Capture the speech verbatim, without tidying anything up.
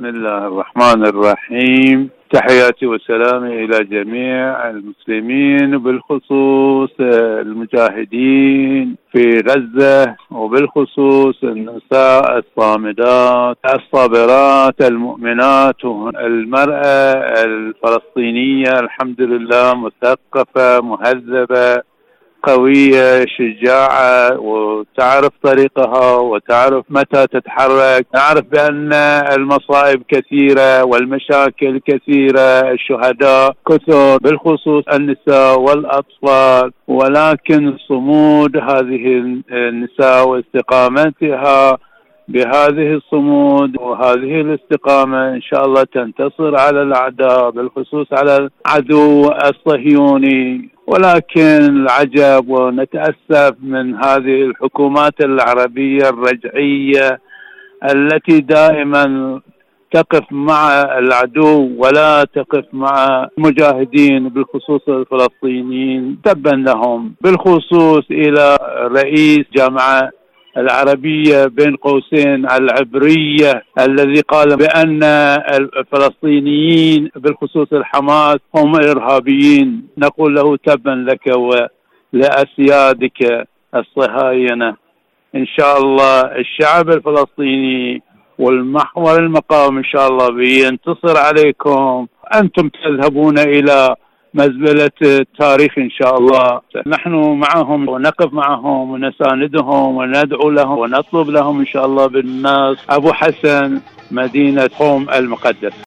بسم الله الرحمن الرحيم. تحياتي وسلامي إلى جميع المسلمين، بالخصوص المجاهدين في غزة، وبالخصوص النساء الصامدات الصابرات المؤمنات، المرأة الفلسطينية الحمد لله مثقفة مهذبة قوية شجاعة، وتعرف طريقها وتعرف متى تتحرك. نعرف بأن المصائب كثيرة والمشاكل كثيرة، الشهداء كثر بالخصوص النساء والأطفال، ولكن صمود هذه النساء واستقامتها بهذه الصمود وهذه الاستقامة إن شاء الله تنتصر على الأعداء، بالخصوص على العدو الصهيوني. ولكن العجب ونتأسف من هذه الحكومات العربية الرجعية التي دائما تقف مع العدو ولا تقف مع المجاهدين، بالخصوص الفلسطينيين. تبا لهم. بالخصوص إلى رئيس جامعة العربية بين قوسين العبرية الذي قال بأن الفلسطينيين بالخصوص الحماس هم إرهابيين، نقول له تبا لك ولأسيادك الصهاينة. إن شاء الله الشعب الفلسطيني والمحور المقاوم إن شاء الله بينتصر عليكم. أنتم تذهبون إلى مزبلة التاريخ إن شاء الله. نحن معهم ونقف معهم ونساندهم وندعو لهم ونطلب لهم إن شاء الله بالناس. أبو حسن، مدينة قم المقدس.